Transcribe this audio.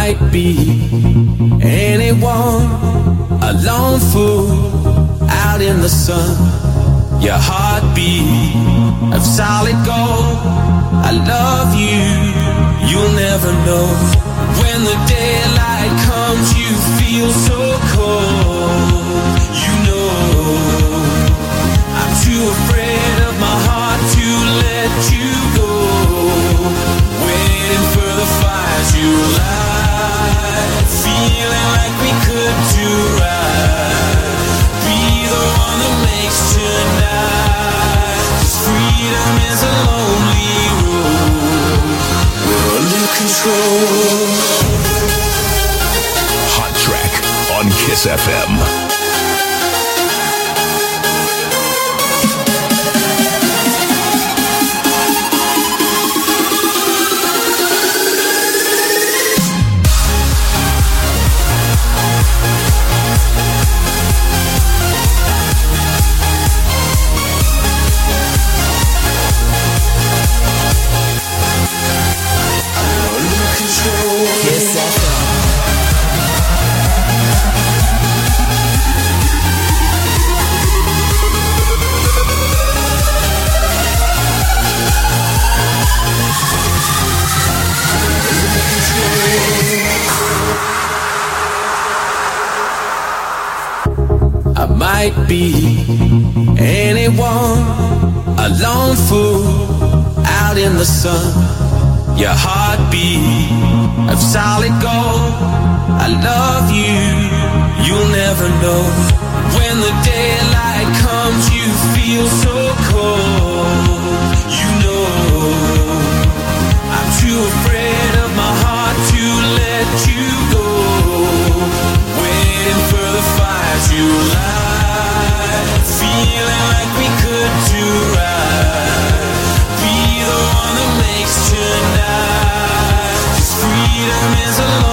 might be anyone, a lone fool out in the sun. Your heartbeat of solid gold. I love you, you'll never know. When the daylight comes, you feel so cold. You know, I'm too afraid of my heart to let you go. Waiting for the fires you light, feeling like we could do right. Be the one that makes tonight. 'Cause freedom is a lonely road. We're under control. Hot Track on Kiss FM. Kiss FM. I might be anyone, a lone fool out in the sun. Your heartbeat of solid gold. I love you, you'll never know. When the daylight comes, you feel so cold. You know, I'm too afraid of my heart to let you go. Waiting for the fires you light, feeling like we could do right. Be the one that makes tonight. 'Cause freedom is a